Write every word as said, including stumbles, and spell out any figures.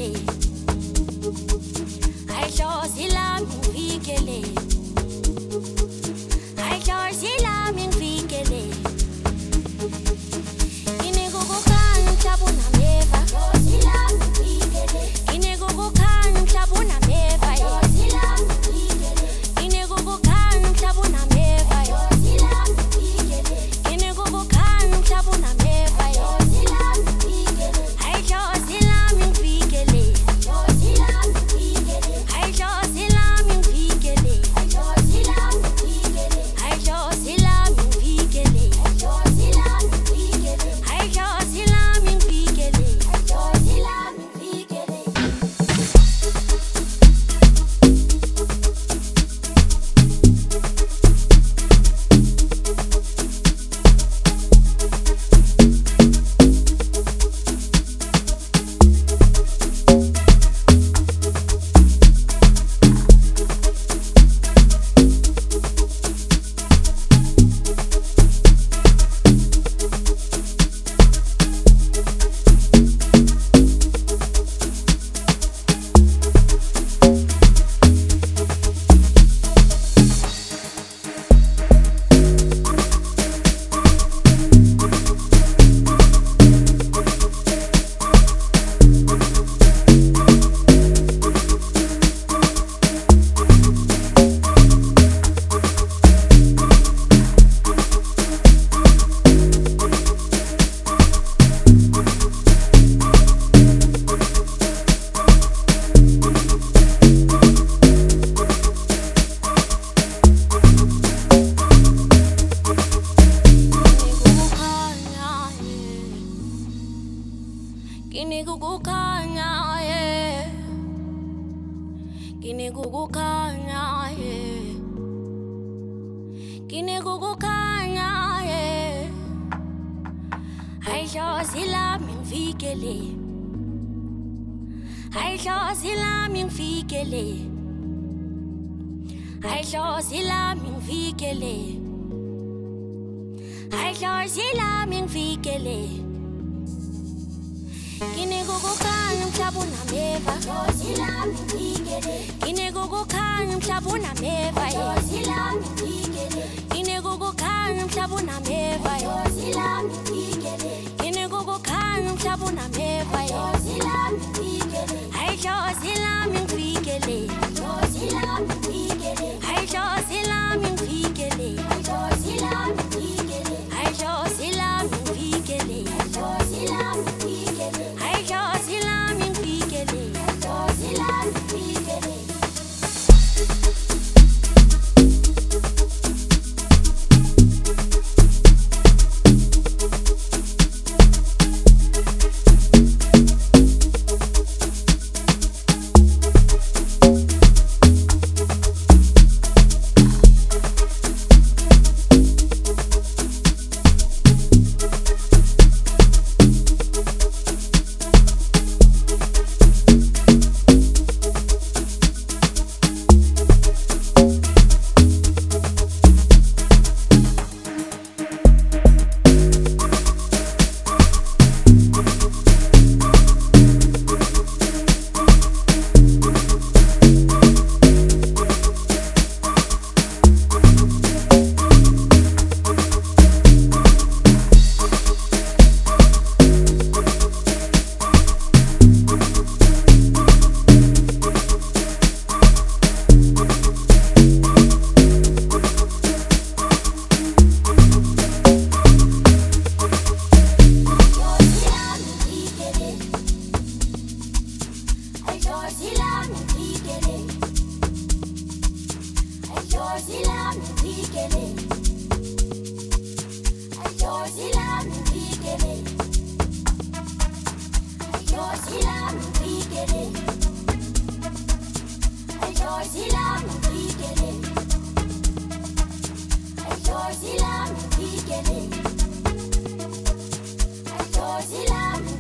ngivikele, ayihlozi lami ngivikele, ayihlozi lami ngivikele. Nginekukukhanya umhlaba unameva, hlozi lami ngivikele. Nginekukukhanya umhlaba unameva, hlozi lami ngivikele. Nginekukukhanya umhlaba unameva, hlozi lami ngivikele. Nginekukukhanya umhlaba unameva, hlozi lami ngivikele. Ayihlozi lami ngivikele, hlozi lami ngivikele. Ayihlozi lami ngivikele, ayihlozi lami ngivikele. Ayihlozi lami ngivikele, ayihlozi lami ngivikele. Ayihlozi lami ngivikele, ayihlozi lami ngivikele. Nginekukukhanya, yeah. Nginekukukhanya, yeah. Nginekukukhanya, yeah. Ayihlozi lami ngivikele, ayihlozi lami ngivikele. Ayihlozi lami ngivikele, ayihlozi lami ngivikele. Nginekukukhanya umhlaba unameva, hlozi lami ngivikele. Nginekukukhanya umhlaba unameva, hlozi lami ngivikele. Nginekukukhanya umhlaba unameva, hlozi lami ngivikele. Nginekukukhanya umhlaba unameva, hlozi lami ngivikele. Ayihlozi lami ngivikele, hlozi lami ngivikele. Ayihlozi lami ngivikele, hlozi lami ngivikele. Ayihlozi lami ngivikele, hlozi lami ngivikele. Ayihlozi lami ngivikele, hlozi lami ngivikele. Ayihlozi lami ngivikele, ayihlozi lami ngivikele. Ayihlozi lami ngivikele, ayihlozi lami ngivikele. Ayihlozi lami ngivikele, ayihlozi lami ngivikele. Ayihlozi lami